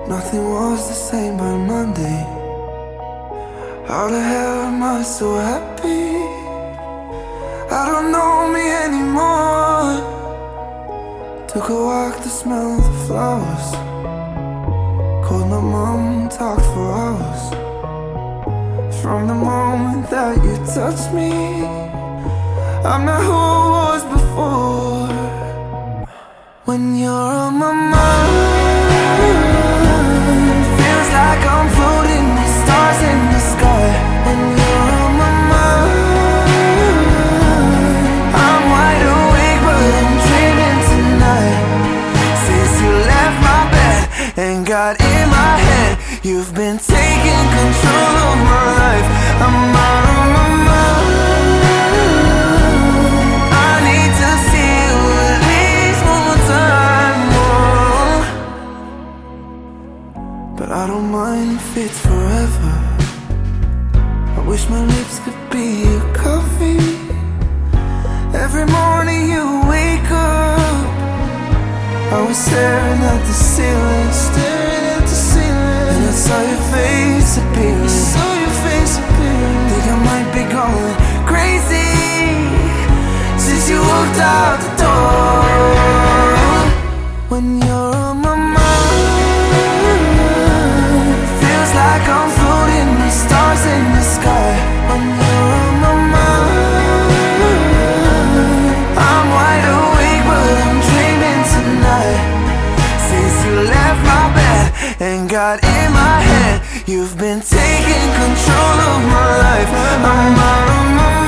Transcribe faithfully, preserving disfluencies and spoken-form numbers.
Nothing was the same by Monday. How the hell am I so happy? I don't know me anymore. Took a walk to smell the flowers. Called my mom, talked for hours. From the moment that you touched me, I'm not who I was before. When you're on my mind, feels like I'm floating with stars in the sky. When you're on my mind, I'm wide awake but I'm dreaming tonight. Since you left my bed and got in my head, you've been taking control of my life. I'm out of my mind. I need to see you at least one more time, oh. But I don't mind if it's forever. I wish my lips could be your coffee. Every morning you wake up, I was staring at the ceiling, staring at the ceiling, and I saw your face appearing. I saw your face appearing. Think I might be going crazy since you walked out the door. When you're on my mind, feels like I'm floating with stars in the sky. When you're on my mind, I'm wide awake but I'm dreaming tonight. Since you left my bed and got in my head, you've been taking control of my life. I'm out of my mind.